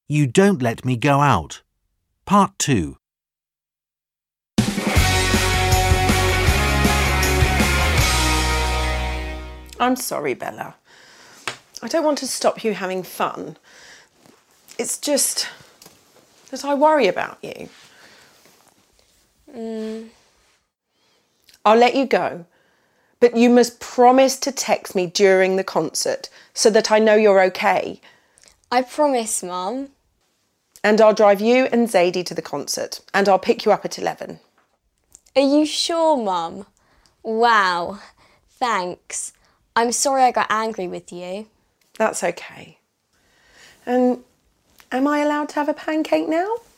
You don't let me go out. Part 2. I'm sorry, Bella. I don't want to stop you having fun. It's just that I worry about you. I'll let you go, but you must promise to text me during the concert so that I know you're okay. I promise, Mum. And I'll drive you and Zadie to the concert, and I'll pick you up at 11. Are you sure, Mum? Wow, thanks. I'm sorry I got angry with you. That's okay. And am I allowed to have a pancake now?